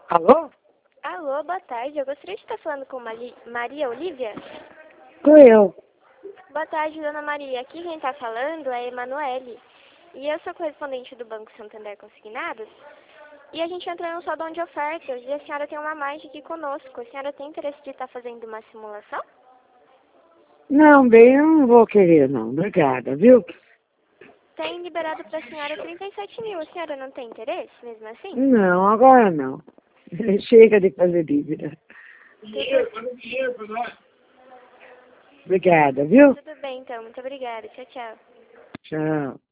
Alô? Alô, boa tarde. Eu gostaria de estar falando com Maria Olívia. Sou eu. Boa tarde, dona Maria. Aqui quem está falando é a Emanuele. E eu sou correspondente do Banco Santander Consignados. E a gente entrou em um salão de ofertas e a senhora tem uma margem aqui conosco. A senhora tem interesse de estar fazendo uma simulação? Não, bem, eu não vou querer, não. Obrigada, viu? Tem liberado para a senhora 37 mil. A senhora não tem interesse, mesmo assim? Não, agora não. Chega de fazer dívida. Obrigada, viu? Tudo bem, então. Muito obrigada. Tchau, tchau. Tchau.